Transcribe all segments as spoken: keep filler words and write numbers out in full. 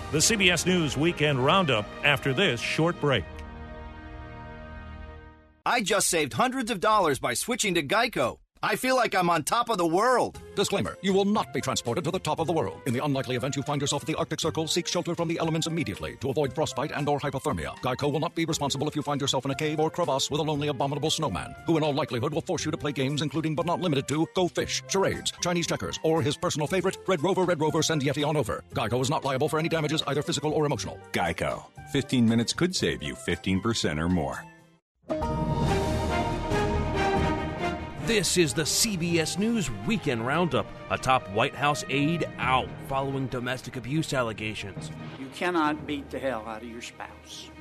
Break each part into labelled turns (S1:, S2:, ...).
S1: The C B S News Weekend Roundup after this short break.
S2: I just saved hundreds of dollars by switching to Geico. I feel like I'm on top of the world.
S3: Disclaimer, you will not be transported to the top of the world. In the unlikely event you find yourself at the Arctic Circle, seek shelter from the elements immediately to avoid frostbite and or hypothermia. Geico will not be responsible if you find yourself in a cave or crevasse with a lonely abominable snowman, who in all likelihood will force you to play games including but not limited to Go Fish, charades, Chinese checkers, or his personal favorite, Red Rover, Red Rover, send Yeti on over. Geico is not liable for any damages, either physical or emotional.
S4: Geico. fifteen minutes could save you fifteen percent or more.
S5: This is the C B S News Weekend Roundup. A top White House aide out following domestic abuse allegations.
S6: You cannot beat the hell out of your spouse.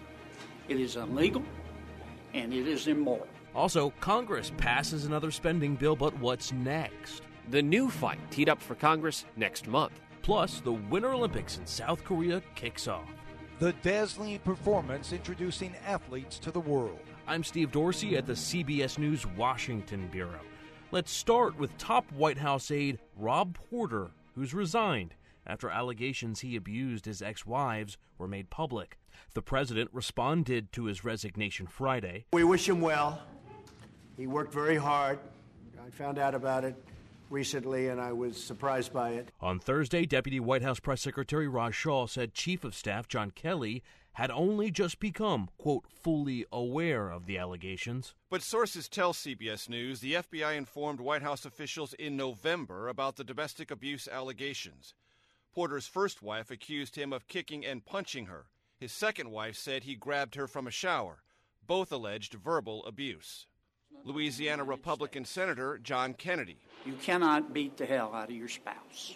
S6: It is illegal, and it is immoral.
S5: Also, Congress passes another spending bill, but what's next?
S7: The new fight teed up for Congress next month.
S5: Plus, the Winter Olympics in South Korea kicks off.
S8: The dazzling performance introducing athletes to the world.
S5: I'm Steve Dorsey at the C B S News Washington Bureau. Let's start with top White House aide Rob Porter, who's resigned after allegations he abused his ex-wives were made public. The president responded to his resignation Friday.
S9: We wish him well. He worked very hard. I found out about it recently, and I was surprised by it.
S5: On Thursday, Deputy White House Press Secretary Raj Shah said Chief of Staff John Kelly had only just become, quote, fully aware of the allegations.
S10: But sources tell C B S News the F B I informed White House officials in November about the domestic abuse allegations. Porter's first wife accused him of kicking and punching her. His second wife said he grabbed her from a shower. Both alleged verbal abuse. Louisiana Republican Senator John Kennedy.
S6: You cannot beat the hell out of your spouse.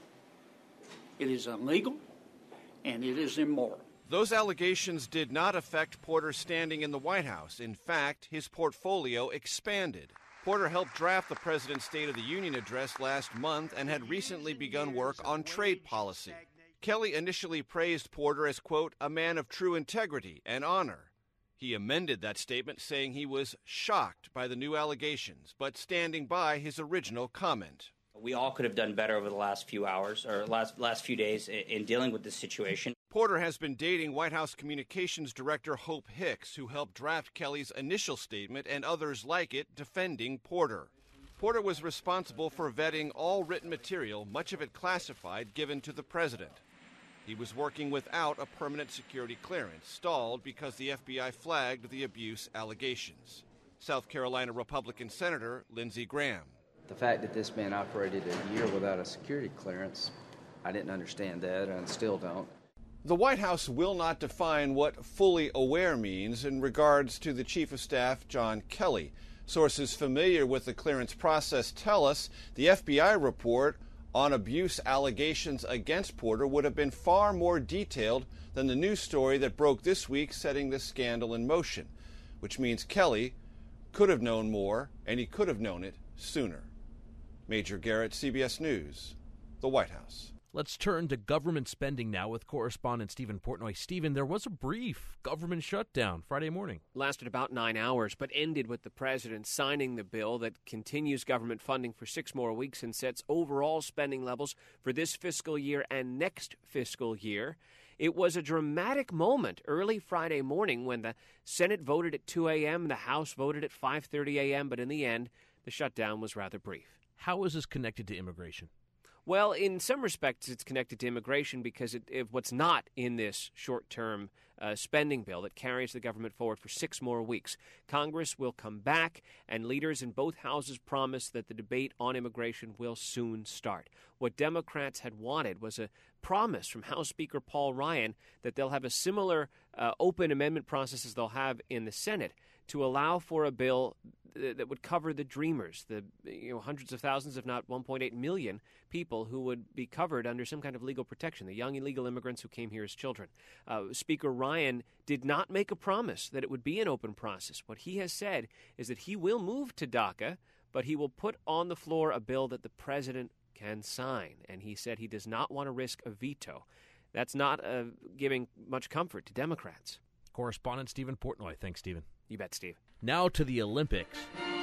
S6: It is illegal, and it is immoral.
S10: Those allegations did not affect Porter's standing in the White House. In fact, his portfolio expanded. Porter helped draft the president's State of the Union address last month and had recently begun work on trade policy. Kelly initially praised Porter as, quote, a man of true integrity and honor. He amended that statement, saying he was shocked by the new allegations, but standing by his original comment.
S11: We all could have done better over the last few hours or last last few days in dealing with this situation.
S10: Porter has been dating White House Communications Director Hope Hicks, who helped draft Kelly's initial statement and others like it defending Porter. Porter was responsible for vetting all written material, much of it classified, given to the president. He was working without a permanent security clearance, stalled because the F B I flagged the abuse allegations. South Carolina Republican Senator Lindsey Graham.
S12: The fact that this man operated a year without a security clearance, I didn't understand that and still don't.
S10: The White House will not define what fully aware means in regards to the Chief of Staff, John Kelly. Sources familiar with the clearance process tell us the F B I report on abuse allegations against Porter would have been far more detailed than the news story that broke this week, setting this scandal in motion, which means Kelly could have known more, and he could have known it sooner. Major Garrett, C B S News, the White House.
S5: Let's turn to government spending now with correspondent Stephen Portnoy. Stephen, there was a brief government shutdown Friday morning.
S7: Lasted about nine hours, but ended with the president signing the bill that continues government funding for six more weeks and sets overall spending levels for this fiscal year and next fiscal year. It was a dramatic moment early Friday morning when the Senate voted at two a.m., the House voted at five thirty a.m., but in the end, the shutdown was rather brief.
S5: How is this connected to immigration?
S7: Well, in some respects, it's connected to immigration because it, it, what's not in this short-term uh, spending bill that carries the government forward for six more weeks. Congress will come back, and leaders in both houses promise that the debate on immigration will soon start. What Democrats had wanted was a promise from House Speaker Paul Ryan that they'll have a similar uh, open amendment process as they'll have in the Senate to allow for a bill that would cover the dreamers, the you know hundreds of thousands, if not one point eight million people who would be covered under some kind of legal protection, the young illegal immigrants who came here as children. Uh, Speaker Ryan did not make a promise that it would be an open process. What he has said is that he will move to DACA, but he will put on the floor a bill that the president can sign. And he said he does not want to risk a veto. That's not uh, giving much comfort to Democrats.
S5: Correspondent Stephen Portnoy. Thanks, Stephen.
S7: You bet, Steve.
S5: Now to the Olympics.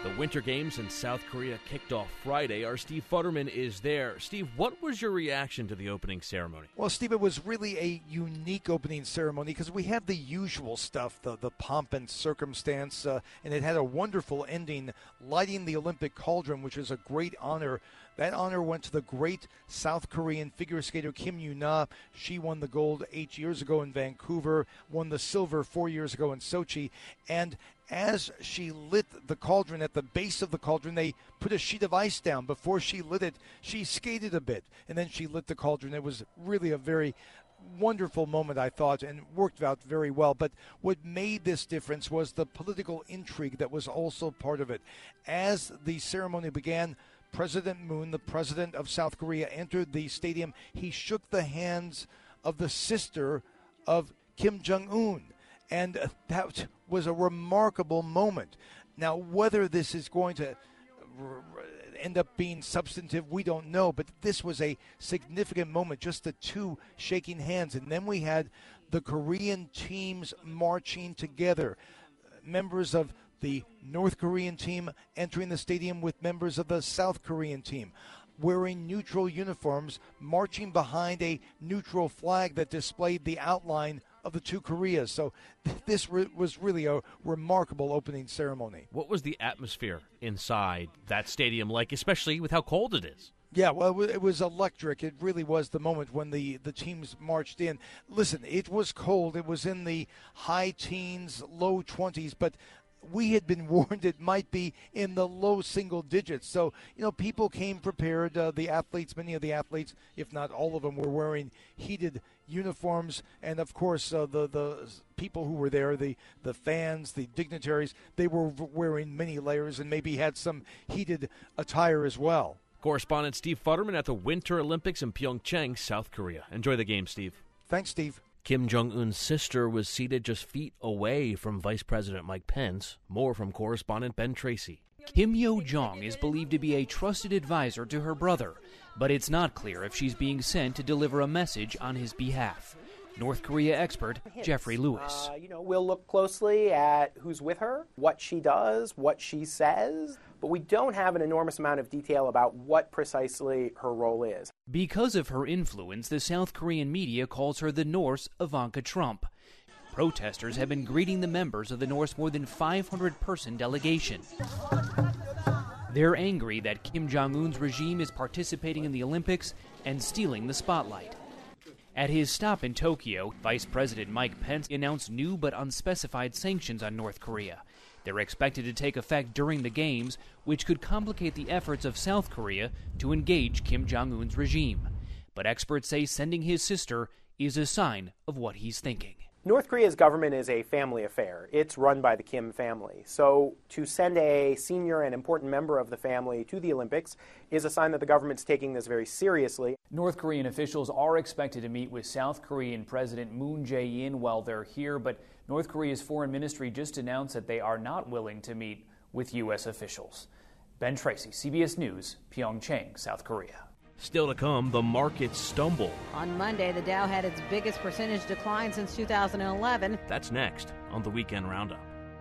S5: The Winter Games in South Korea kicked off Friday. Our Steve Futterman is there. Steve, what was your reaction to the opening ceremony?
S8: Well, Steve, it was really a unique opening ceremony because we have the usual stuff, the, the pomp and circumstance, uh, and it had a wonderful ending, lighting the Olympic cauldron, which is a great honor. That honor went to the great South Korean figure skater Kim Yoon-ah. She won the gold eight years ago in Vancouver, won the silver four years ago in Sochi, and as she lit the cauldron, at the base of the cauldron, they put a sheet of ice down. Before she lit it, she skated a bit, and then she lit the cauldron. It was really a very wonderful moment, I thought, and worked out very well. But what made this difference was the political intrigue that was also part of it. As the ceremony began, President Moon, the president of South Korea, entered the stadium. He shook the hands of the sister of Kim Jong-un. And that was a remarkable moment. Now, whether this is going to end up being substantive, we don't know. But this was a significant moment, just the two shaking hands. And then we had the Korean teams marching together. Members of the North Korean team entering the stadium with members of the South Korean team, wearing neutral uniforms, marching behind a neutral flag that displayed the outline of the two Koreas. So th- this re- was really a remarkable opening ceremony.
S5: What was the atmosphere inside that stadium like, especially with how cold it is?
S8: Yeah, well, it was electric. It really was the moment when the, the teams marched in. Listen, it was cold. It was in the high teens, low twenties, but we had been warned it might be in the low single digits. So, you know, people came prepared. Uh, the athletes, many of the athletes, if not all of them, were wearing heated uniforms. And, of course, uh, the, the people who were there, the, the fans, the dignitaries, they were wearing many layers and maybe had some heated attire as well.
S5: Correspondent Steve Futterman at the Winter Olympics in Pyeongchang, South Korea. Enjoy the game, Steve.
S8: Thanks, Steve.
S5: Kim Jong-un's sister was seated just feet away from Vice President Mike Pence. More from correspondent Ben Tracy.
S13: Kim Yo-jong is believed to be a trusted advisor to her brother, but it's not clear if she's being sent to deliver a message on his behalf. North Korea expert Jeffrey Lewis.
S14: Uh, you know, we'll look closely at who's with her, what she does, what she says, but we don't have an enormous amount of detail about what precisely her role is.
S13: Because of her influence, the South Korean media calls her the North's Ivanka Trump. Protesters have been greeting the members of the North's more than five hundred person delegation. They're angry that Kim Jong-un's regime is participating in the Olympics and stealing the spotlight. At his stop in Tokyo, Vice President Mike Pence announced new but unspecified sanctions on North Korea. They're expected to take effect during the Games, which could complicate the efforts of South Korea to engage Kim Jong-un's regime. But experts say sending his sister is a sign of what he's thinking.
S14: North Korea's government is a family affair. It's run by the Kim family. So to send a senior and important member of the family to the Olympics is a sign that the government's taking this very seriously.
S15: North Korean officials are expected to meet with South Korean President Moon Jae-in while they're here, but North Korea's foreign ministry just announced that they are not willing to meet with U S officials. Ben Tracy, C B S News, Pyeongchang, South Korea.
S5: Still to come, the markets stumble.
S16: On Monday, the Dow had its biggest percentage decline since two thousand eleven.
S5: That's next on the Weekend Roundup.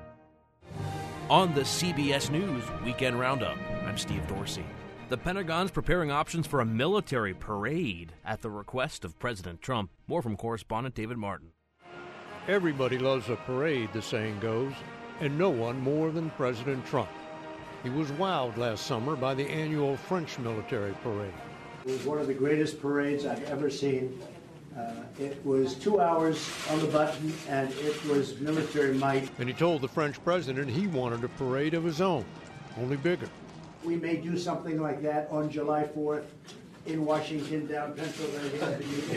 S5: On the C B S News Weekend Roundup, I'm Steve Dorsey. The Pentagon's preparing options for a military parade at the request of President Trump. More from correspondent David Martin.
S17: Everybody loves a parade, the saying goes, and no one more than President Trump. He was wowed last summer by the annual French military parade.
S9: It was one of the greatest parades I've ever seen. Uh, it was two hours on the button, and it was military might.
S17: And he told the French president he wanted a parade of his own, only bigger.
S9: We may do something like that on July fourth in Washington, down Pennsylvania.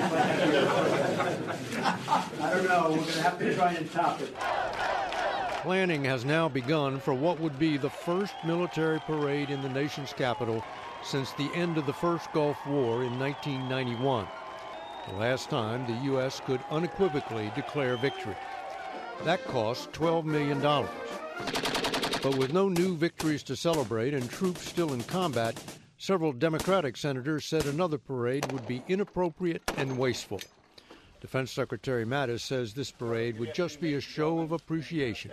S9: I don't know. We're going to have to try and top it.
S17: Planning has now begun for what would be the first military parade in the nation's capital since the end of the first Gulf War in nineteen ninety-one, the last time the U S could unequivocally declare victory. That cost twelve million dollars. But with no new victories to celebrate and troops still in combat, several Democratic senators said another parade would be inappropriate and wasteful. Defense Secretary Mattis says this parade would just be a show of appreciation.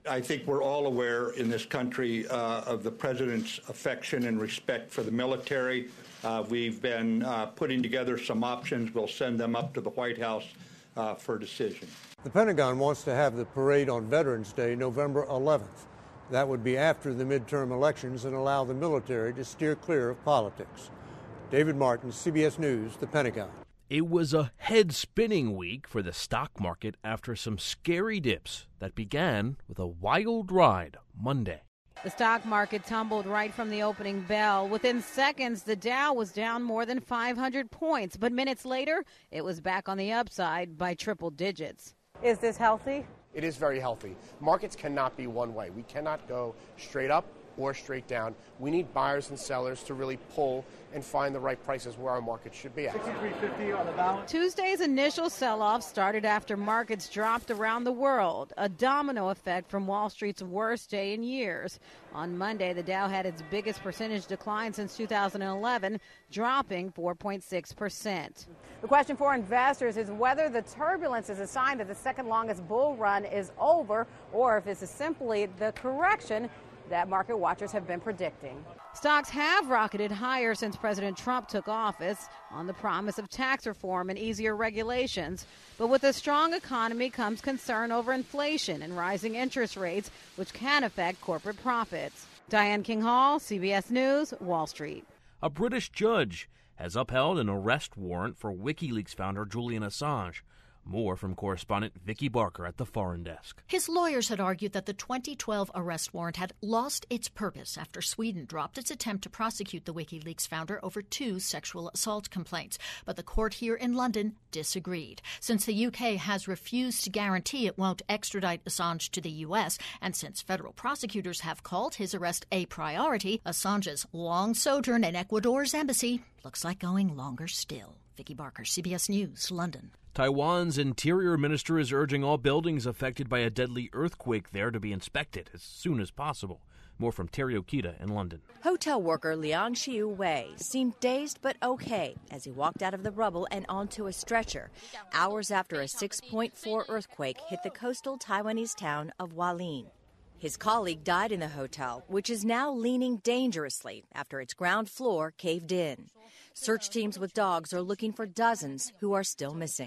S18: I think we're all aware in this country uh, of the president's affection and respect for the military. Uh, we've been uh, putting together some options. We'll send them up to the White House uh, for decision.
S17: The Pentagon wants to have the parade on Veterans Day, November eleventh. That would be after the midterm elections and allow the military to steer clear of politics. David Martin, C B S News, the Pentagon.
S5: It was a head-spinning week for the stock market after some scary dips that began with a wild ride Monday.
S16: The stock market tumbled right from the opening bell. Within seconds, the Dow was down more than five hundred points, but minutes later, it was back on the upside by triple digits.
S19: Is this healthy?
S20: It is very healthy. Markets cannot be one way. We cannot go straight up or straight down. We need buyers and sellers to really pull and find the right prices where our market should be at.
S19: sixty-three fifty on the balance.
S16: Tuesday's initial sell-off started after markets dropped around the world, a domino effect from Wall Street's worst day in years. On Monday, the Dow had its biggest percentage decline since two thousand eleven, dropping four point six percent.
S19: The question for investors is whether the turbulence is a sign that the second longest bull run is over, or if this is simply the correction that market watchers have been predicting.
S16: Stocks have rocketed higher since President Trump took office on the promise of tax reform and easier regulations. But with a strong economy comes concern over inflation and rising interest rates, which can affect corporate profits. Diane King Hall, C B S News, Wall Street.
S5: A British judge has upheld an arrest warrant for WikiLeaks founder Julian Assange. More from correspondent Vicki Barker at the Foreign Desk.
S21: His lawyers had argued that the twenty twelve arrest warrant had lost its purpose after Sweden dropped its attempt to prosecute the WikiLeaks founder over two sexual assault complaints. But the court here in London disagreed. Since the U K has refused to guarantee it won't extradite Assange to the U S, and since federal prosecutors have called his arrest a priority, Assange's long sojourn in Ecuador's embassy looks like going longer still. Vicki Barker, C B S News, London.
S5: Taiwan's interior minister is urging all buildings affected by a deadly earthquake there to be inspected as soon as possible. More from Terry Okita in London.
S22: Hotel worker Liang Xiu Wei seemed dazed but okay as he walked out of the rubble and onto a stretcher, hours after a six point four earthquake hit the coastal Taiwanese town of Hualien. His colleague died in the hotel, which is now leaning dangerously after its ground floor caved in. Search teams with dogs are looking for dozens who are still missing.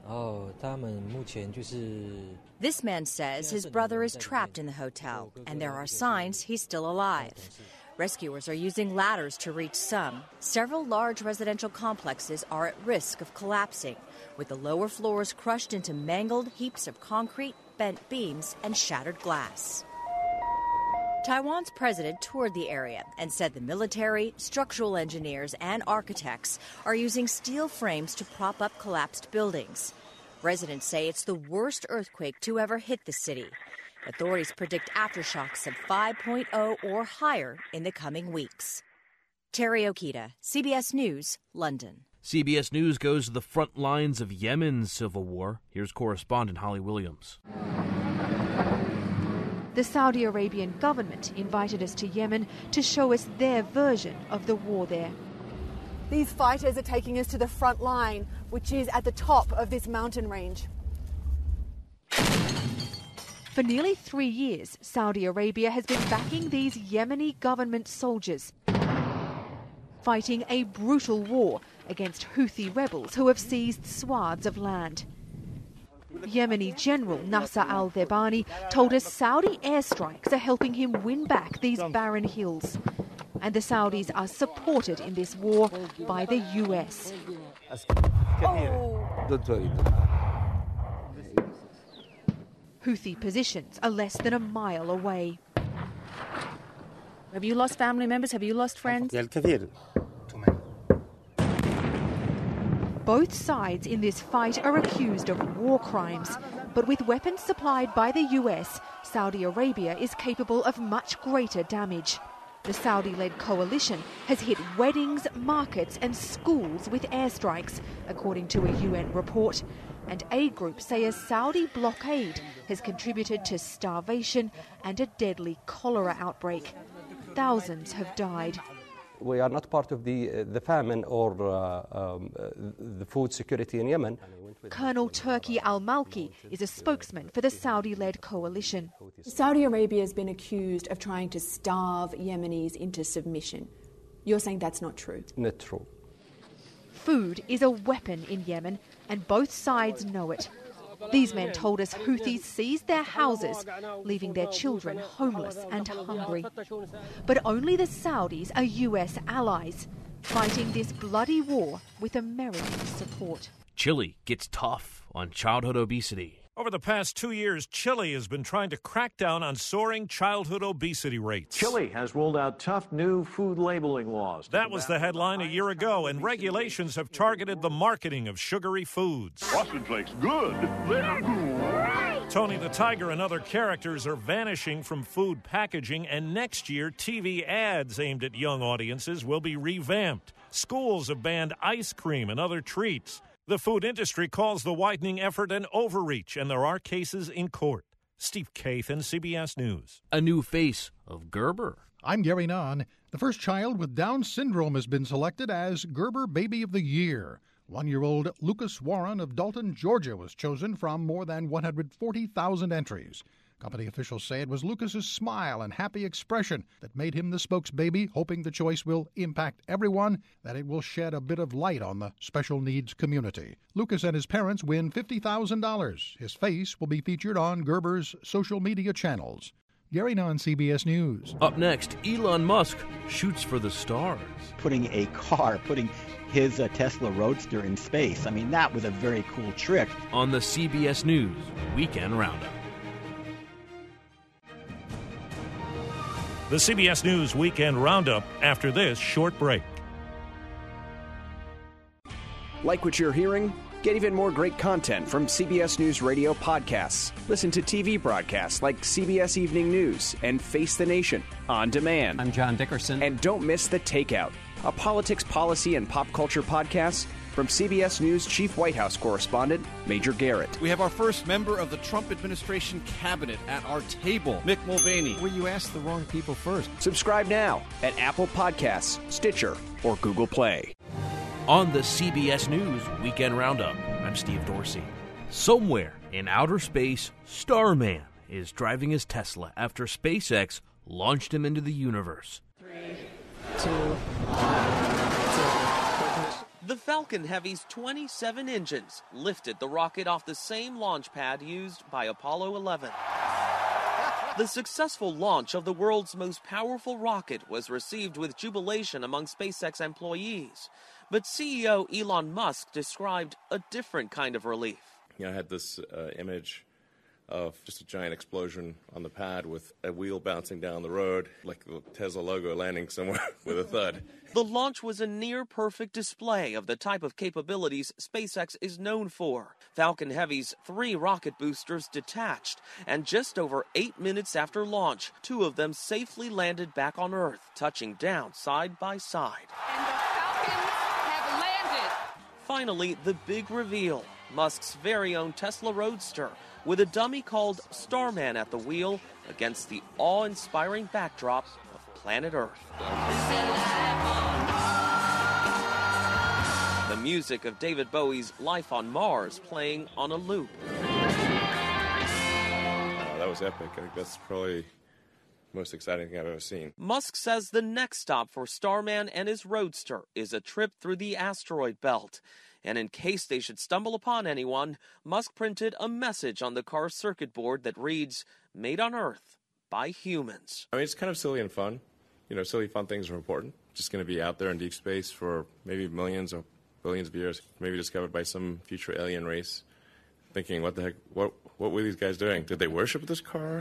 S22: This man says his brother is trapped in the hotel, and there are signs he's still alive. Rescuers are using ladders to reach some. Several large residential complexes are at risk of collapsing, with the lower floors crushed into mangled heaps of concrete, bent beams, and shattered glass. Taiwan's president toured the area and said the military, structural engineers, and architects are using steel frames to prop up collapsed buildings. Residents say it's the worst earthquake to ever hit the city. Authorities predict aftershocks of five point oh or higher in the coming weeks. Terry Okita, C B S News, London.
S5: C B S News goes to the front lines of Yemen's civil war. Here's correspondent Holly Williams.
S23: The Saudi Arabian government invited us to Yemen to show us their version of the war there.
S24: These fighters are taking us to the front line, which is at the top of this mountain range.
S23: For nearly three years, Saudi Arabia has been backing these Yemeni government soldiers, fighting a brutal war against Houthi rebels who have seized swaths of land. Yemeni General Nasser al-Thebani told us Saudi airstrikes are helping him win back these barren hills. And the Saudis are supported in this war by the U S. Houthi positions are less than a mile away.
S22: Have you lost family members? Have you lost friends?
S23: Both sides in this fight are accused of war crimes, but with weapons supplied by the U S, Saudi Arabia is capable of much greater damage. The Saudi-led coalition has hit weddings, markets and schools with airstrikes, according to a U N report. And aid groups say a Saudi blockade has contributed to starvation and a deadly cholera outbreak. Thousands have died.
S1: we are not part of the uh, the famine or uh, um, uh, the food security in Yemen.
S23: Colonel Turki al-Malki is a spokesman for the Saudi-led coalition.
S2: Saudi Arabia has been accused of trying to starve Yemenis into submission. You're saying that's not true?
S1: Not true.
S23: Food is a weapon in Yemen, and both sides know it. These men told us Houthis seized their houses, leaving their children homeless and hungry. But only the Saudis are U S allies, fighting this bloody war with American support.
S5: Chile gets tough on childhood obesity.
S3: Over the past two years, Chile has been trying to crack down on soaring childhood obesity rates.
S4: Chile has rolled out tough new food labeling laws.
S3: That was the headline a year ago, and regulations have targeted the marketing of sugary foods.
S25: Frosted Flakes, good. They're great.
S3: Tony the Tiger and other characters are vanishing from food packaging, and next year, T V ads aimed at young audiences will be revamped. Schools have banned ice cream and other treats. The food industry calls the widening effort an overreach, and there are cases in court. Steve Kathan, C B S News.
S5: A new face of Gerber.
S26: I'm Gary Nunn. The first child with Down syndrome has been selected as Gerber Baby of the Year. One-year-old Lucas Warren of Dalton, Georgia, was chosen from more than one hundred forty thousand entries. Company officials say it was Lucas's smile and happy expression that made him the spokesbaby, hoping the choice will impact everyone, that it will shed a bit of light on the special needs community. Lucas and his parents win fifty thousand dollars. His face will be featured on Gerber's social media channels. Gary Nunn, C B S News.
S5: Up next, Elon Musk shoots for the stars.
S27: Putting a car, putting his uh, Tesla Roadster in space. I mean, that was a very cool trick.
S5: On the C B S News Weekend Roundup.
S3: The C B S News Weekend Roundup after this short break.
S28: Like what you're hearing? Get even more great content from C B S News Radio podcasts. Listen to T V broadcasts like C B S Evening News and Face the Nation on demand.
S29: I'm John Dickerson.
S28: And don't miss The Takeout, a politics, policy, and pop culture podcast from C B S News Chief White House correspondent Major Garrett.
S10: We have our first member of the Trump administration cabinet at our table, Mick Mulvaney.
S28: Well, you asked the wrong people first. Subscribe now at Apple Podcasts, Stitcher, or Google Play.
S5: On the C B S News Weekend Roundup, I'm Steve Dorsey. Somewhere in outer space, Starman is driving his Tesla after SpaceX launched him into the universe.
S30: Three, two, one.
S31: The Falcon Heavy's twenty-seven engines lifted the rocket off the same launch pad used by Apollo eleven. The successful launch of the world's most powerful rocket was received with jubilation among SpaceX employees. But C E O Elon Musk described a different kind of relief.
S32: You know, I had this uh, image of just a giant explosion on the pad with a wheel bouncing down the road, like the Tesla logo landing somewhere with a thud.
S31: The launch was a near-perfect display of the type of capabilities SpaceX is known for. Falcon Heavy's three rocket boosters detached, and just over eight minutes after launch, two of them safely landed back on Earth, touching down side by side.
S30: And the Falcons have landed.
S31: Finally, the big reveal. Musk's very own Tesla Roadster, with a dummy called Starman at the wheel against the awe-inspiring backdrop of planet Earth. The music of David Bowie's Life on Mars playing on a loop.
S32: Uh, that was epic. I think that's probably the most exciting thing I've ever seen.
S31: Musk says the next stop for Starman and his Roadster is a trip through the asteroid belt. And in case they should stumble upon anyone, Musk printed a message on the car's circuit board that reads, "Made on Earth by humans."
S32: I mean, it's kind of silly and fun. You know, silly, fun things are important. Just going to be out there in deep space for maybe millions or billions of years, maybe discovered by some future alien race. Thinking, what the heck, what, what were these guys doing? Did they worship this car?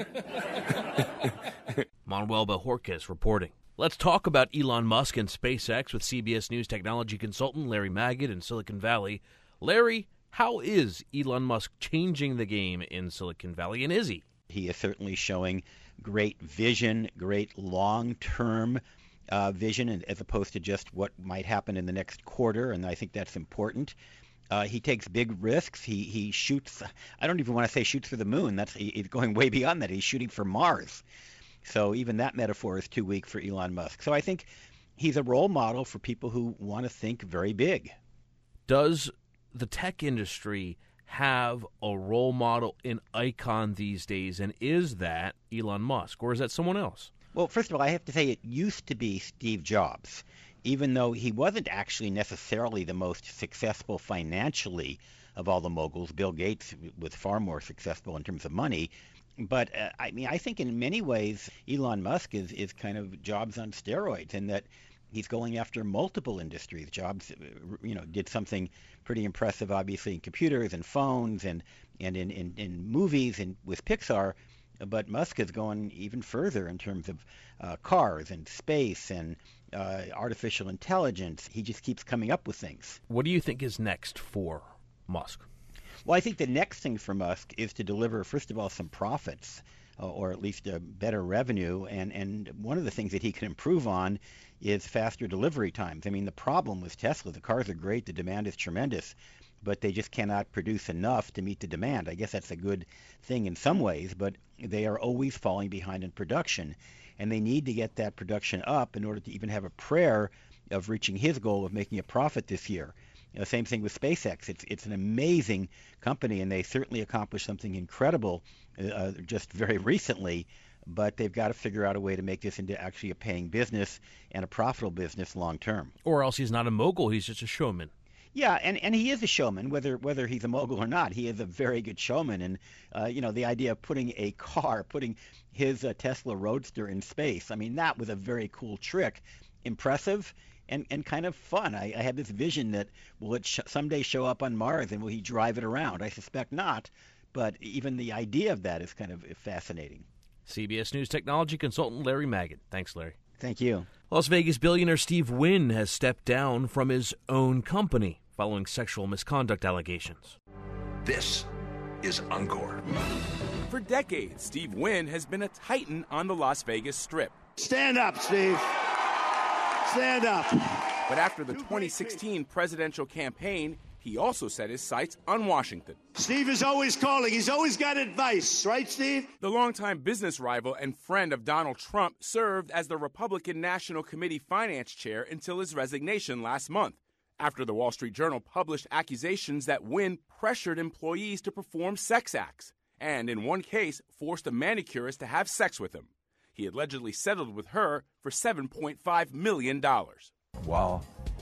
S5: Manuel Bajorquez reporting. Let's talk about Elon Musk and SpaceX with C B S News technology consultant Larry Magid in Silicon Valley. Larry, how is Elon Musk changing the game in Silicon Valley, and is he?
S27: He is certainly showing great vision, great long-term uh, vision, as opposed to just what might happen in the next quarter, and I think that's important. Uh, he takes big risks. He he shoots, I don't even want to say shoots for the moon. That's he's going way beyond that. He's shooting for Mars. So even that metaphor is too weak for Elon Musk. So I think he's a role model for people who want to think very big.
S5: Does the tech industry have a role model, an icon these days, and is that Elon Musk, or is that someone else?
S27: Well, first of all, I have to say it used to be Steve Jobs, even though he wasn't actually necessarily the most successful financially of all the moguls. Bill Gates was far more successful in terms of money. But, uh, I mean, I think in many ways Elon Musk is, is kind of Jobs on steroids in that he's going after multiple industries. Jobs, you know, did something pretty impressive, obviously, in computers and phones and, and in, in, in movies and with Pixar. But Musk is going even further in terms of uh, cars and space and uh, artificial intelligence. He just keeps coming up with things.
S5: What do you think is next for Musk?
S27: Well, I think the next thing for Musk is to deliver, first of all, some profits, uh, or at least a better revenue. And, and one of the things that he can improve on is faster delivery times. I mean, the problem with Tesla, the cars are great, the demand is tremendous, but they just cannot produce enough to meet the demand. I guess that's a good thing in some ways, but they are always falling behind in production. And they need to get that production up in order to even have a prayer of reaching his goal of making a profit this year. You know, same thing with SpaceX. It's it's an amazing company, and they certainly accomplished something incredible uh, just very recently. But they've got to figure out a way to make this into actually a paying business and a profitable business long term.
S5: Or else he's not a mogul; he's just a showman.
S27: Yeah, and, and he is a showman, whether whether he's a mogul or not. He is a very good showman, and uh, you know the idea of putting a car, putting his uh, Tesla Roadster in space. I mean, that was a very cool trick, impressive. And, and kind of fun. I, I had this vision that will it sh- someday show up on Mars and will he drive it around? I suspect not, but even the idea of that is kind of fascinating.
S5: C B S News technology consultant Larry Magid. Thanks, Larry.
S27: Thank you.
S5: Las Vegas billionaire Steve Wynn has stepped down from his own company following sexual misconduct allegations.
S6: This is Encore.
S7: For decades, Steve Wynn has been a titan on the Las Vegas Strip.
S6: Stand up, Steve. Stand up.
S7: But after the twenty sixteen presidential campaign, he also set his sights on Washington.
S6: Steve is always calling. He's always got advice, right, Steve?
S7: The longtime business rival and friend of Donald Trump served as the Republican National Committee finance chair until his resignation last month, after the Wall Street Journal published accusations that Wynn pressured employees to perform sex acts, and in one case, forced a manicurist to have sex with him. He allegedly settled with her for seven point five million dollars.
S6: While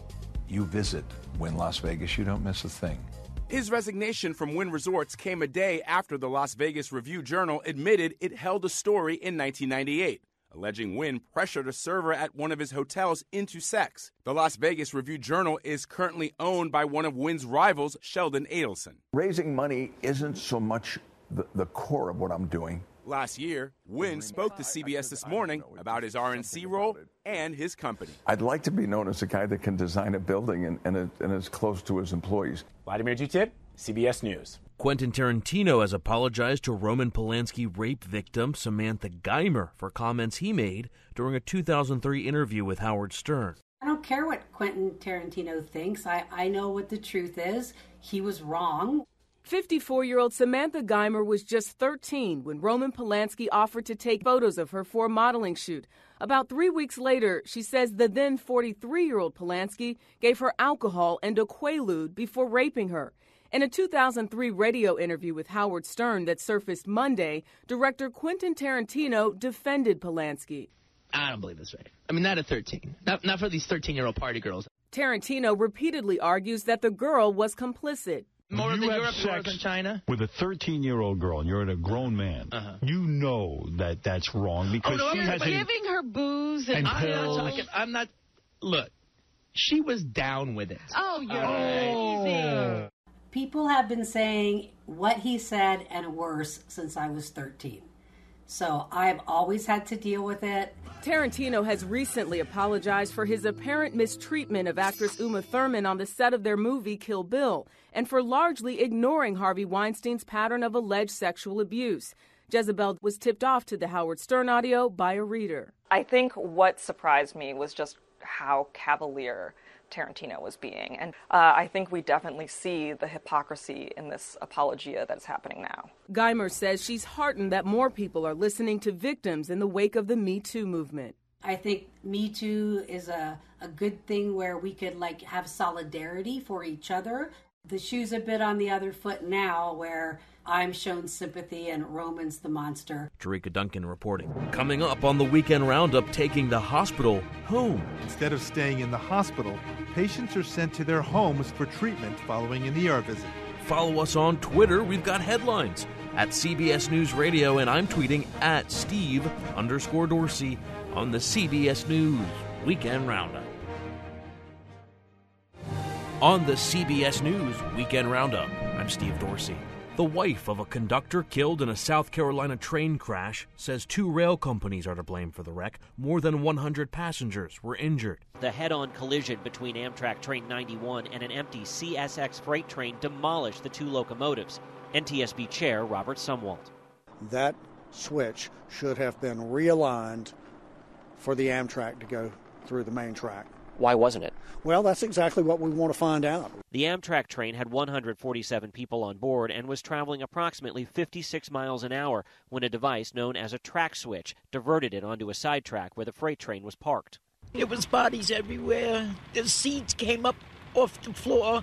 S6: you visit Wynn Las Vegas, you don't miss a thing.
S7: His resignation from Wynn Resorts came a day after the Las Vegas Review-Journal admitted it held a story in nineteen ninety-eight, alleging Wynn pressured a server at one of his hotels into sex. The Las Vegas Review-Journal is currently owned by one of Wynn's rivals, Sheldon Adelson.
S6: Raising money isn't so much the, the core of what I'm doing.
S7: Last year, Wynn spoke to C B S This Morning about his R N C role and his company.
S6: I'd like to be known as a guy that can design a building and, and, and is close to his employees.
S8: Vladimir Dutip, C B S News.
S5: Quentin Tarantino has apologized to Roman Polanski rape victim Samantha Geimer for comments he made during a two thousand three interview with Howard Stern.
S9: I don't care what Quentin Tarantino thinks. I, I know what the truth is. He was wrong.
S11: fifty-four-year-old Samantha Geimer was just thirteen when Roman Polanski offered to take photos of her for a modeling shoot. About three weeks later, she says the then forty-three-year-old Polanski gave her alcohol and a Quaalude before raping her. In a two thousand three radio interview with Howard Stern that surfaced Monday, director Quentin Tarantino defended Polanski.
S12: I don't believe this right. I mean, not at thirteen. Not, not for these thirteen-year-old party girls.
S11: Tarantino repeatedly argues that the girl was complicit.
S12: More
S13: you
S12: than
S13: have
S12: Europe, more
S13: sex
S12: than China.
S13: With a thirteen-year-old girl, and you're a grown man. Uh-huh. You know that that's wrong because
S12: oh, no,
S13: she
S12: I'm
S13: has
S12: giving her booze and,
S13: and
S12: I'm
S13: pills.
S12: not talking. I'm not. Look, she was down with it.
S9: Oh, you're
S13: oh.
S9: crazy. People have been saying what he said and worse since I was thirteen. So I've always had to deal with it.
S11: Tarantino has recently apologized for his apparent mistreatment of actress Uma Thurman on the set of their movie Kill Bill, and for largely ignoring Harvey Weinstein's pattern of alleged sexual abuse. Jezebel was tipped off to the Howard Stern audio by a reader.
S14: I think what surprised me was just how cavalier Tarantino was being. And uh, I think we definitely see the hypocrisy in this apologia that's happening now.
S11: Geimer says she's heartened that more people are listening to victims in the wake of the Me Too movement.
S9: I think Me Too is a, a good thing where we could like have solidarity for each other. The shoe's a bit on the other foot now where I'm shown sympathy and Roman's the monster.
S5: Jerika Duncan reporting. Coming up on the Weekend Roundup, taking the hospital home.
S1: Instead of staying in the hospital, patients are sent to their homes for treatment following an E R visit.
S5: Follow us on Twitter. We've got headlines at C B S News Radio, and I'm tweeting at Steve underscore Dorsey on the C B S News Weekend Roundup. On the C B S News Weekend Roundup, I'm Steve Dorsey. The wife of a conductor killed in a South Carolina train crash says two rail companies are to blame for the wreck. More than one hundred passengers were injured.
S2: The head-on collision between Amtrak Train ninety-one and an empty C S X freight train demolished the two locomotives. N T S B Chair Robert Sumwalt.
S15: That switch should have been realigned for the Amtrak to go through the main track.
S2: Why wasn't it?
S15: Well, that's exactly what we want to find out.
S2: The Amtrak train had one hundred forty-seven people on board and was traveling approximately fifty-six miles an hour when a device known as a track switch diverted it onto a side track where the freight train was parked.
S16: There was bodies everywhere. The seats came up off the floor.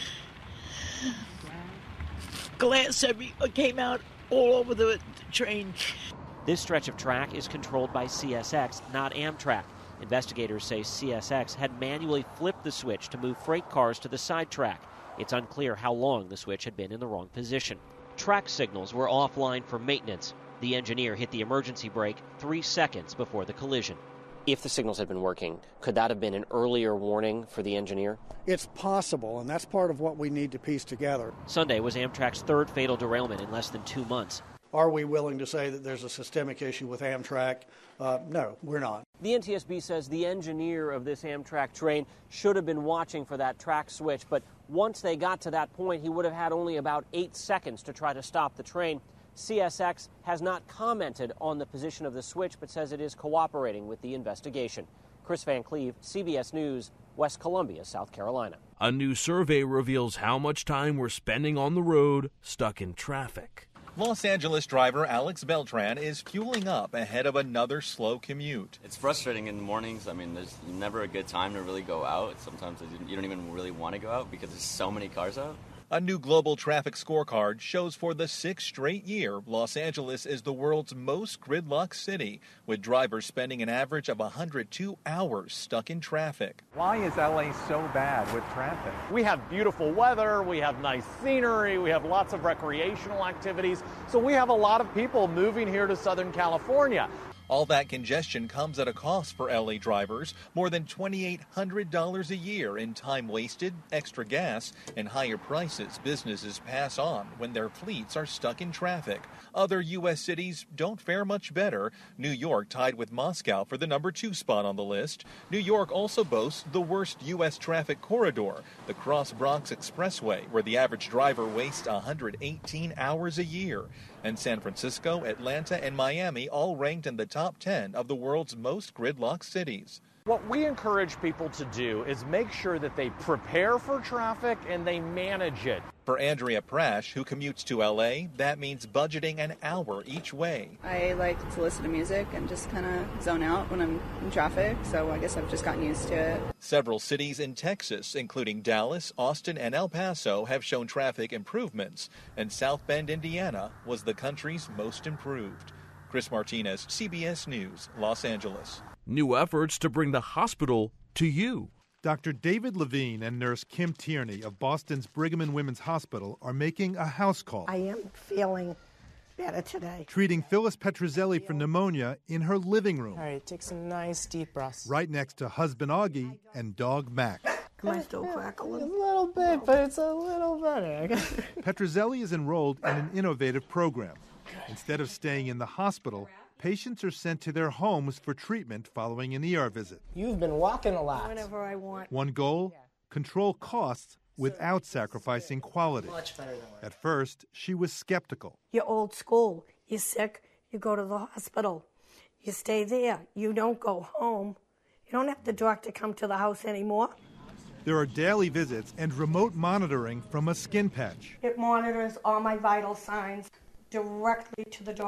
S16: Glass every came out all over the train.
S2: This stretch of track is controlled by C S X, not Amtrak. Investigators say C S X had manually flipped the switch to move freight cars to the side track. It's unclear how long the switch had been in the wrong position. Track signals were offline for maintenance. The engineer hit the emergency brake three seconds before the collision. If the signals had been working, could that have been an earlier warning for the engineer?
S15: It's possible, and that's part of what we need to piece together.
S2: Sunday was Amtrak's third fatal derailment in less than two months.
S15: Are we willing to say that there's a systemic issue with Amtrak? Uh, no, we're not.
S2: The N T S B says the engineer of this Amtrak train should have been watching for that track switch, but once they got to that point, he would have had only about eight seconds to try to stop the train. C S X has not commented on the position of the switch, but says it is cooperating with the investigation. Chris Van Cleve, C B S News, West Columbia, South Carolina.
S5: A new survey reveals how much time we're spending on the road, stuck in traffic.
S17: Los Angeles driver Alex Beltran is fueling up ahead of another slow commute.
S18: It's frustrating in the mornings. I mean, there's never a good time to really go out. Sometimes you don't even really want to go out because there's so many cars out.
S17: A new global traffic scorecard shows for the sixth straight year, Los Angeles is the world's most gridlocked city, with drivers spending an average of one hundred two hours stuck in traffic.
S19: Why is L A so bad with traffic? We have beautiful weather, we have nice scenery, we have lots of recreational activities, so we have a lot of people moving here to Southern California.
S17: All that congestion comes at a cost for L A drivers, more than two thousand eight hundred dollars a year in time wasted, extra gas, and higher prices businesses pass on when their fleets are stuck in traffic. Other U S cities don't fare much better. New York tied with Moscow for the number two spot on the list. New York also boasts the worst U S traffic corridor, the Cross Bronx Expressway, where the average driver wastes one hundred eighteen hours a year. And San Francisco, Atlanta, and Miami all ranked in the top ten of the world's most gridlocked cities.
S19: What we encourage people to do is make sure that they prepare for traffic and they manage it.
S17: For Andrea Prash, who commutes to L A, that means budgeting an hour each way.
S20: I like to listen to music and just kind of zone out when I'm in traffic, so I guess I've just gotten used to it.
S17: Several cities in Texas, including Dallas, Austin, and El Paso, have shown traffic improvements, and South Bend, Indiana, was the country's most improved. Chris Martinez, C B S News, Los Angeles.
S5: New efforts to bring the hospital to you.
S1: Doctor David Levine and nurse Kim Tierney of Boston's Brigham and Women's Hospital are making a house call.
S21: I am feeling better today.
S1: Treating Phyllis Petrozelli for pneumonia in her living room.
S21: All right, take some nice deep breaths.
S1: Right next to husband Augie and dog Mac.
S21: Am I still crackling? A little bit, but it's a little better.
S1: Petrozelli is enrolled in an innovative program. Instead of staying in the hospital, patients are sent to their homes for treatment following an E R visit.
S21: You've been walking a lot. Whenever I want.
S1: One goal, control costs without sacrificing quality.
S21: Much better than
S1: At first, she was skeptical.
S21: You're old school. You're sick, you go to the hospital. You stay there. You don't go home. You don't have the doctor come to the house anymore.
S1: There are daily visits and remote monitoring from a skin patch.
S21: It monitors all my vital signs directly to the doctor.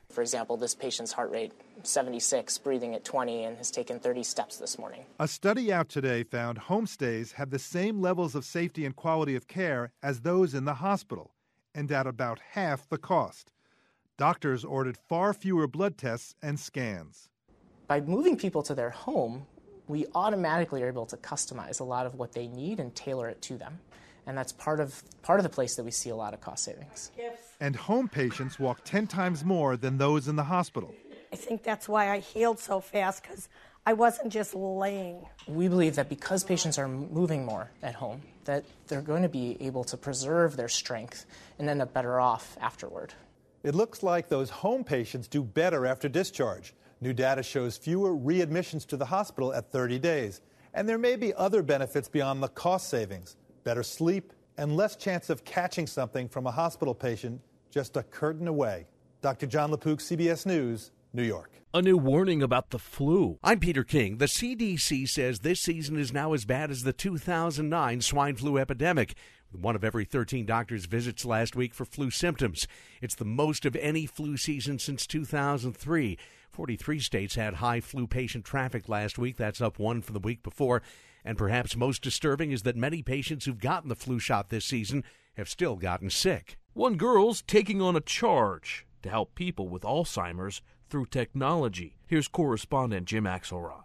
S3: For example, this patient's heart rate, seventy-six, breathing at twenty, and has taken thirty steps this morning.
S1: A study out today found homestays have the same levels of safety and quality of care as those in the hospital, and at about half the cost. Doctors ordered far fewer blood tests and scans.
S3: By moving people to their home, we automatically are able to customize a lot of what they need and tailor it to them. And that's part of part of the place that we see a lot of cost savings.
S1: And home patients walk ten times more than those in the hospital.
S21: I think that's why I healed so fast, because I wasn't just laying.
S3: We believe that because patients are moving more at home, that they're going to be able to preserve their strength and end up better off afterward.
S4: It looks like those home patients do better after discharge. New data shows fewer readmissions to the hospital at thirty days. And there may be other benefits beyond the cost savings. Better sleep and less chance of catching something from a hospital patient just a curtain away. Doctor John LaPook, C B S News, New York.
S5: A new warning about the flu. I'm Peter King. The C D C says this season is now as bad as the two thousand nine swine flu epidemic. One of every thirteen doctors' visits last week for flu symptoms. It's the most of any flu season since two thousand three. forty-three states had high flu patient traffic last week. That's up one from the week before. And perhaps most disturbing is that many patients who've gotten the flu shot this season have still gotten sick. One girl's taking on a charge to help people with Alzheimer's through technology. Here's correspondent Jim Axelrod.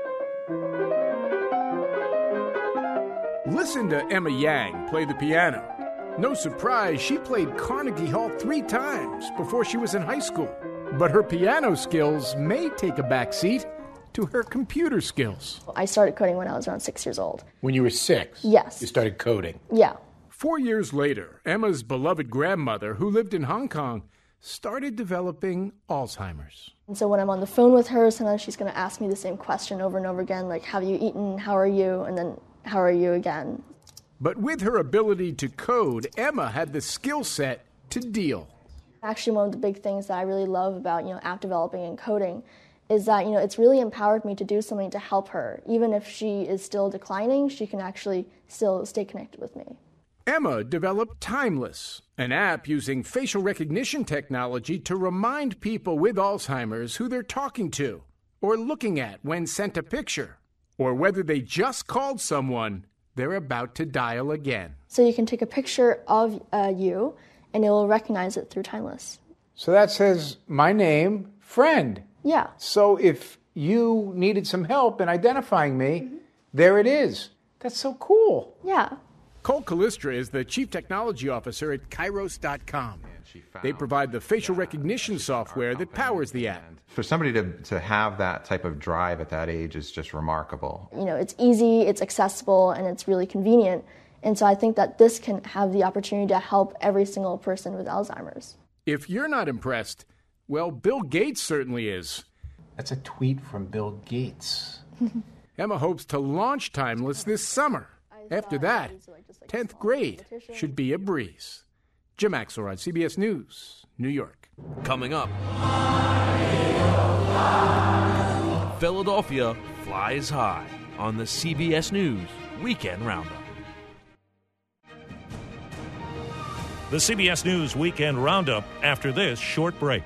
S10: Listen to Emma Yang play the piano. No surprise, she played Carnegie Hall three times before she was in high school. But her piano skills may take a back seat to her computer skills.
S22: I started coding when I was around six years old.
S10: When you were six?
S22: Yes.
S10: You started coding?
S22: Yeah.
S10: Four years later, Emma's beloved grandmother, who lived in Hong Kong, started developing Alzheimer's.
S22: And so when I'm on the phone with her, sometimes she's going to ask me the same question over and over again, like, have you eaten? How are you? And then, how are you again?
S10: But with her ability to code, Emma had the skill set to deal.
S22: Actually, one of the big things that I really love about, you know, app developing and coding is that, you know, it's really empowered me to do something to help her. Even if she is still declining, she can actually still stay connected with me.
S10: Emma developed Timeless, an app using facial recognition technology to remind people with Alzheimer's who they're talking to or looking at when sent a picture, or whether they just called someone they're about to dial again.
S22: So you can take a picture of uh, you, and it will recognize it through Timeless.
S23: So that says, my name, friend.
S22: Yeah.
S23: So if you needed some help in identifying me, mm-hmm. there it is. That's so cool.
S22: Yeah.
S10: Cole Callistra is the Chief Technology Officer at Kairos dot com. They provide the facial recognition software that powers the app.
S24: For somebody to, to have that type of drive at that age is just remarkable.
S22: You know, it's easy, it's accessible, and it's really convenient. And so I think that this can have the opportunity to help every single person with Alzheimer's.
S10: If you're not impressed, well, Bill Gates certainly is.
S23: That's a tweet from Bill Gates.
S10: Emma hopes to launch Timeless this summer. After that, tenth grade should be a breeze. Jim Axelrod, C B S News, New York.
S5: Coming up, Philadelphia flies high on the C B S News Weekend Roundup.
S25: The C B S News Weekend Roundup after this short break.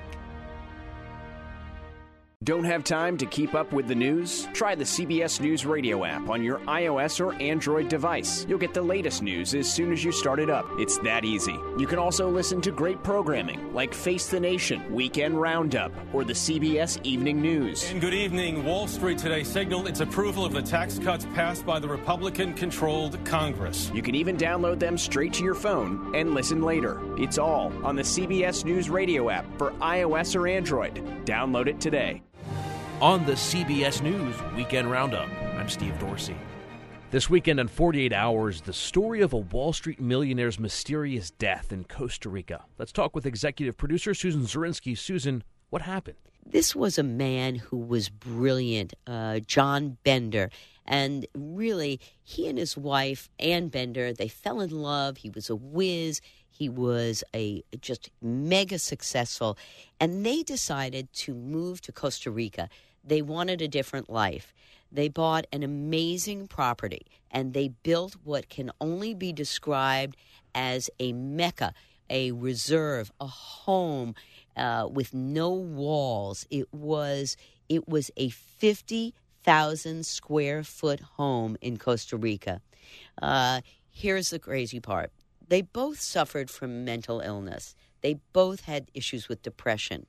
S26: Don't have time to keep up with the news? Try the C B S News Radio app on your iOS or Android device. You'll get the latest news as soon as you start it up. It's that easy. You can also listen to great programming like Face the Nation, Weekend Roundup, or the C B S Evening News.
S28: And good evening. Wall Street today signaled its approval of the tax cuts passed by the Republican-controlled Congress.
S26: You can even download them straight to your phone and listen later. It's all on the C B S News Radio app for iOS or Android. Download it today.
S5: On the C B S News Weekend Roundup, I'm Steve Dorsey. This weekend in forty-eight hours, the story of a Wall Street millionaire's mysterious death in Costa Rica. Let's talk with executive producer Susan Zirinsky. Susan, what happened?
S29: This was a man who was brilliant, uh, John Bender. And really, he and his wife, Ann Bender, they fell in love. He was a whiz. He was a just mega successful. And they decided to move to Costa Rica. They wanted a different life. They bought an amazing property, and they built what can only be described as a mecca, a reserve, a home, uh, with no walls. It was it was a fifty thousand square foot home in Costa Rica. Uh, here's the crazy part. They both suffered from mental illness. They both had issues with depression.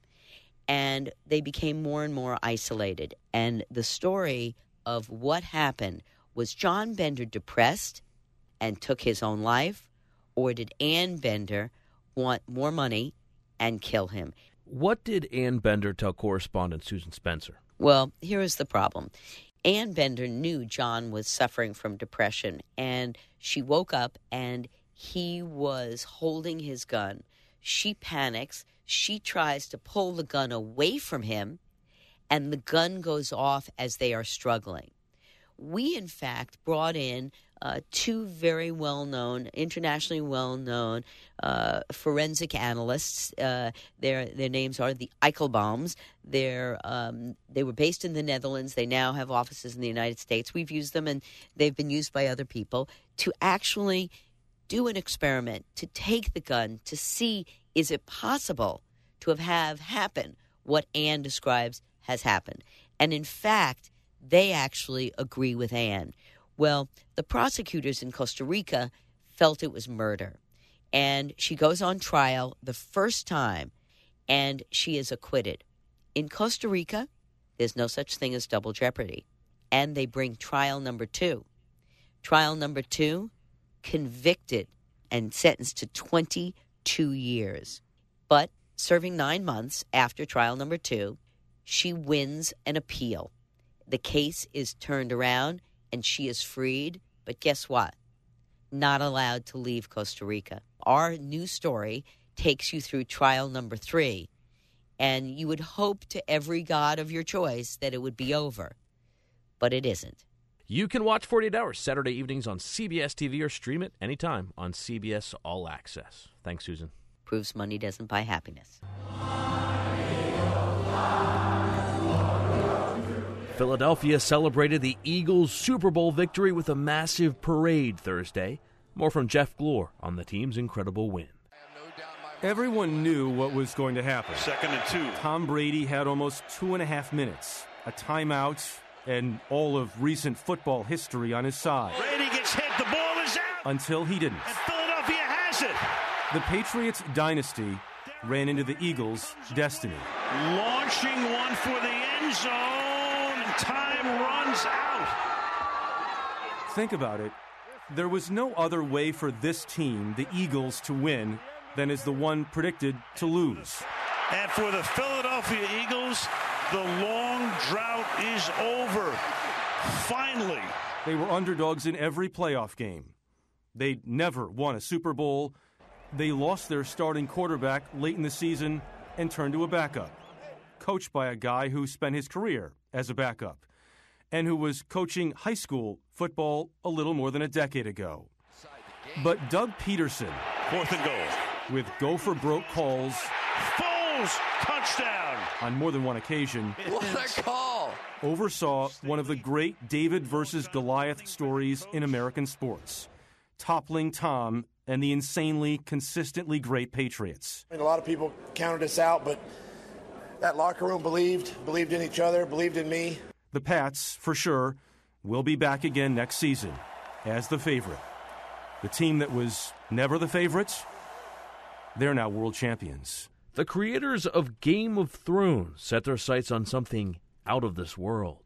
S29: And they became more and more isolated. And the story of what happened, was John Bender depressed and took his own life, or did Ann Bender want more money and kill him?
S5: What did Ann Bender tell correspondent Susan Spencer?
S29: Well, here is the problem. Ann Bender knew John was suffering from depression, and she woke up and he was holding his gun. She panics. She tries to pull the gun away from him, and the gun goes off as they are struggling. We, in fact, brought in uh, two very well-known, internationally well-known uh, forensic analysts. Uh, their their names are the Eichelbaums. They're, um, they were based in the Netherlands. They now have offices in the United States. We've used them, and they've been used by other people to actually do an experiment, to take the gun, to see, is it possible to have, have happen what Ann describes has happened. And in fact, they actually agree with Ann. Well, the prosecutors in Costa Rica felt it was murder. And she goes on trial the first time, and she is acquitted. In Costa Rica, there's no such thing as double jeopardy. And they bring trial number two. Trial number two, convicted and sentenced to twenty-two years. But serving nine months after trial number two, she wins an appeal. The case is turned around and she is freed. But guess what? Not allowed to leave Costa Rica. Our new story takes you through trial number three. And you would hope to every god of your choice that it would be over. But it isn't.
S5: You can watch forty-eight hours Saturday evenings on C B S T V or stream it anytime on C B S All Access. Thanks, Susan.
S29: Proves money doesn't buy happiness.
S5: Philadelphia celebrated the Eagles' Super Bowl victory with a massive parade Thursday. More from Jeff Glor on the team's incredible win.
S28: Everyone knew what was going to happen.
S6: Second and two.
S28: Tom Brady had almost two and a half minutes, a timeout, and all of recent football history on his side.
S6: Brady gets hit. The ball is out.
S28: Until he didn't.
S6: And Philadelphia has it.
S28: The Patriots dynasty ran into the Eagles' destiny.
S6: Launching one for the end zone, and time runs out.
S28: Think about it. There was no other way for this team, the Eagles, to win than as the one predicted to lose.
S6: And for the Philadelphia Eagles, the long drought is over. Finally.
S28: They were underdogs in every playoff game. They'd never won a Super Bowl. They lost their starting quarterback late in the season and turned to a backup, coached by a guy who spent his career as a backup and who was coaching high school football a little more than a decade ago. But Doug Peterson,
S6: fourth and goal,
S28: with go-for-broke calls,
S6: Foles, touchdown,
S28: on more than one occasion,
S7: what a call,
S28: oversaw one of the great David versus Goliath stories in American sports, toppling Tom and the insanely, consistently great Patriots.
S7: I mean, a lot of people counted us out, but that locker room believed, believed in each other, believed in me.
S28: The Pats, for sure, will be back again next season as the favorite. The team that was never the favorites, they're now world champions.
S5: The creators of Game of Thrones set their sights on something out of this world.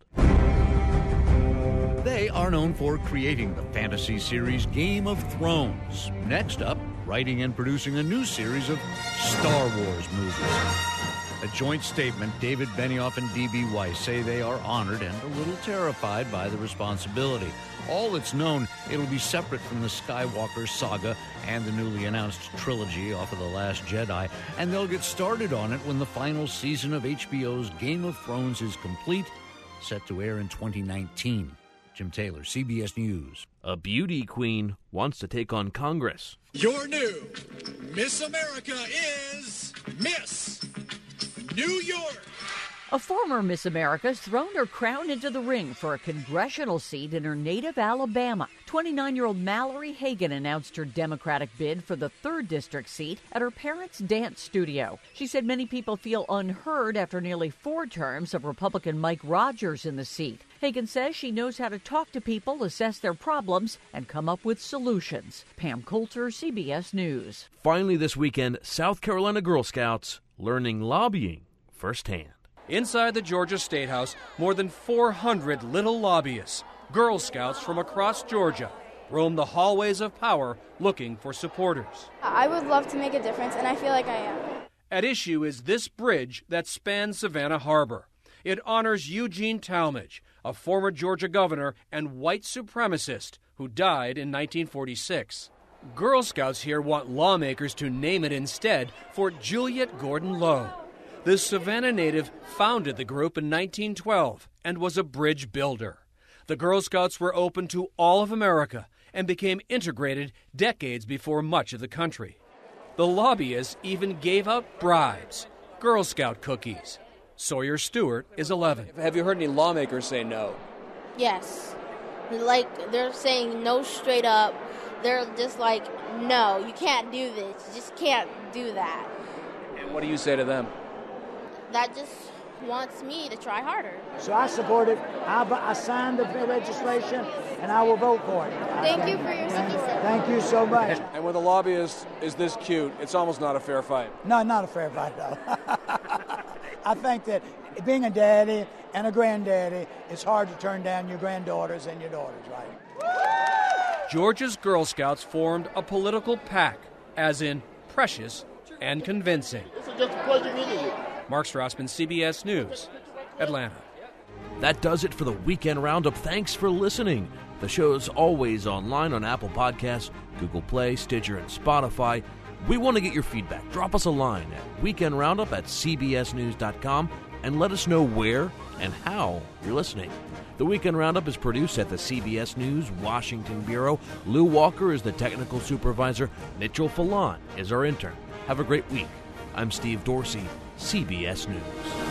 S8: They are known for creating the fantasy series Game of Thrones. Next up, writing and producing a new series of Star Wars movies. A joint statement, David Benioff and D B Weiss say they are honored and a little terrified by the responsibility. All that's known, it'll be separate from the Skywalker saga and the newly announced trilogy off of The Last Jedi, and they'll get started on it when the final season of H B O's Game of Thrones is complete, set to air in twenty nineteen. Jim Taylor, C B S News.
S5: A beauty queen wants to take on Congress.
S9: Your new Miss America is Miss New York.
S2: A former Miss America's thrown her crown into the ring for a congressional seat in her native Alabama. twenty-nine-year-old Mallory Hagan announced her Democratic bid for the third District seat at her parents' dance studio. She said many people feel unheard after nearly four terms of Republican Mike Rogers in the seat. Hagan says she knows how to talk to people, assess their problems, and come up with solutions. Pam Coulter, C B S News.
S5: Finally this weekend, South Carolina Girl Scouts learning lobbying firsthand.
S9: Inside the Georgia State House, more than four hundred little lobbyists, Girl Scouts from across Georgia, roam the hallways of power looking for supporters.
S11: I would love to make a difference, and I feel like I am.
S9: At issue is this bridge that spans Savannah Harbor. It honors Eugene Talmadge, a former Georgia governor and white supremacist who died in nineteen forty-six. Girl Scouts here want lawmakers to name it instead for Juliet Gordon Lowe. The Savannah native founded the group in nineteen twelve and was a bridge builder. The Girl Scouts were open to all of America and became integrated decades before much of the country. The lobbyists even gave out bribes, Girl Scout cookies. Sawyer Stewart is eleven.
S12: Have you heard any lawmakers say no?
S13: Yes. Like, they're saying no straight up. They're just like, no, you can't do this. You just can't do that.
S12: And what do you say to them?
S13: That just wants me to try harder.
S14: So I support it. I, I signed the legislation, and I will vote for it.
S13: Thank you for your support.
S14: Thank you so much.
S12: And when the lobbyist is this cute, it's almost not a fair fight.
S14: No, not a fair fight, though. I think that being a daddy and a granddaddy, it's hard to turn down your granddaughters and your daughters, right?
S9: Georgia's Girl Scouts formed a political pack, as in precious and convincing.
S15: It's just a pleasure meeting you.
S9: Mark Strassman, C B S News, Atlanta.
S5: That does it for the Weekend Roundup. Thanks for listening. The show's always online on Apple Podcasts, Google Play, Stitcher, and Spotify. We want to get your feedback. Drop us a line at weekend roundup at c b s news dot com and let us know where and how you're listening. The Weekend Roundup is produced at the C B S News Washington Bureau. Lou Walker is the technical supervisor. Mitchell Falon is our intern. Have a great week. I'm Steve Dorsey, C B S News.